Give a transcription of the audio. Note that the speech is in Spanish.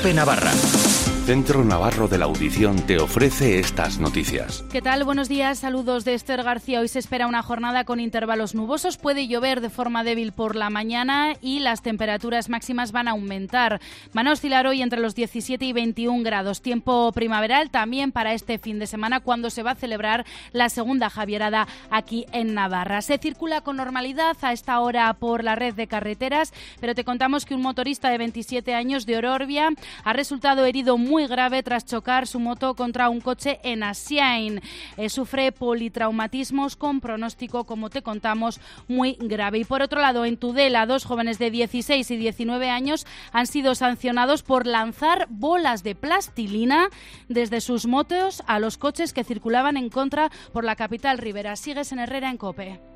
COPE Navarra. Centro Navarro de la Audición te ofrece estas noticias. ¿Qué tal? Buenos días, saludos de Esther García. Hoy se espera una jornada con intervalos nubosos, puede llover de forma débil por la mañana y las temperaturas máximas van a aumentar. Van a oscilar hoy entre los 17 y 21 grados. Tiempo primaveral también para este fin de semana, cuando se va a celebrar la segunda Javierada aquí en Navarra. Se circula con normalidad a esta hora por la red de carreteras, pero te contamos que un motorista de 27 años de Ororbia ha resultado herido muy grave tras chocar su moto contra un coche en Asiain. Sufre politraumatismos con pronóstico, como te contamos, muy grave. Y por otro lado, en Tudela, 2 jóvenes de 16 y 19 años han sido sancionados por lanzar bolas de plastilina desde sus motos a los coches que circulaban en contra por la capital ribera. Sigues en Herrera en COPE.